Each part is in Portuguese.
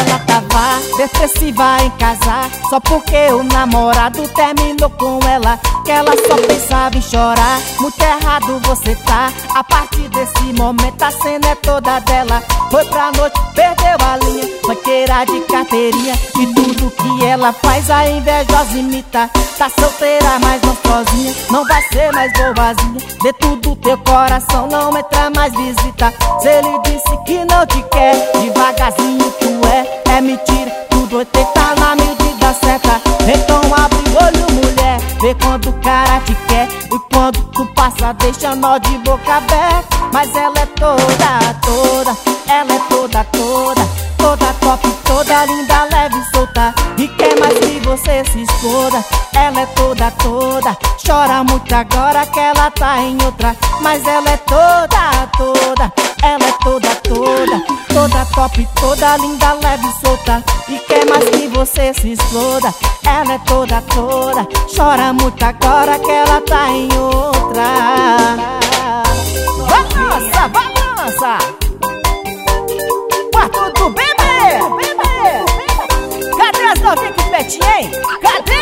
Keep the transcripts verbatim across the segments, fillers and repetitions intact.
ela tava depressiva em casar, só porque o namorado terminou com ela, que ela só pensava em chorar. Muito errado você tá, a partir desse momento a cena é toda dela. Foi pra noite, perdeu a linha, banqueira de carteirinha, e tudo que ela faz a invejosa imita. Tá solteira, mas não sozinha, não vai ser mais boazinha. Dentro do teu coração não entra mais visita. Se ele disse que não te quer, devagarzinho tu é, é mentira. Tudo oitenta na medida certa. Então abre o olho, mulher, vê quando o cara te quer, e quando tu passa deixa nó de boca aberta. Mas ela é toda, toda, ela é toda, toda, toda top, toda linda, leve e solta, e quer mais que você se exploda. Ela é toda, toda, chora muito agora que ela tá em outra. Mas ela é toda, toda, ela é toda, toda, toda top, toda linda, leve e solta, e quer mais que você se exploda. Ela é toda, toda, chora muito agora que ela tá em outra. Balança, balança, quarto do bebê, bebê. Cadê as novinhas que petinha, hein? Cadê?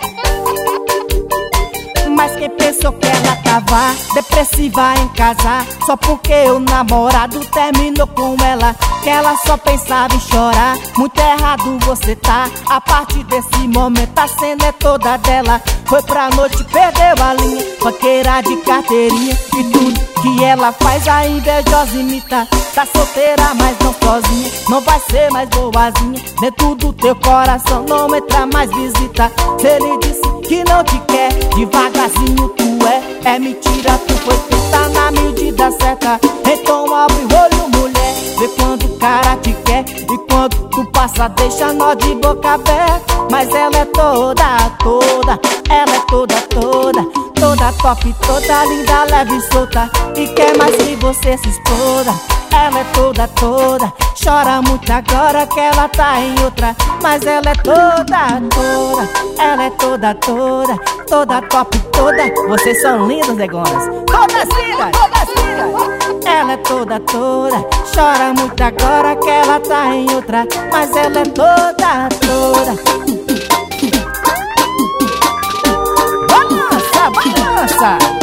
Mas quem pensou que ela tava depressiva em casar, só porque o namorado terminou com ela, que ela só pensava em chorar. Muito errado você tá, a partir desse momento a cena é toda dela. Foi pra noite, perdeu a linha, banqueira de carteirinha, e tudo que ela faz a invejosa imita. Tá solteira, mas não sozinha, não vai ser mais boazinha. Dentro do teu coração não entra mais visita. Se ele disse que não te quer, devagarzinho tu é, é mentira. Tu foi feita na medida certa. Então abre o olho, mulher, vê quando o cara te quer, e quando tu passa deixa nó de boca aberta. Mas ela é toda, toda, ela é toda, toda, toda top, toda linda, leve e solta, e quer mais que você se exploda. Ela é toda, toda, chora muito agora que ela tá em outra. Mas ela é toda, toda, ela é toda, toda, toda top, toda. Vocês são lindas, negonas, todas lindas, todas lindas. Ela é toda, toda, chora muito agora que ela tá em outra. Mas ela é toda, toda. Balança, balança.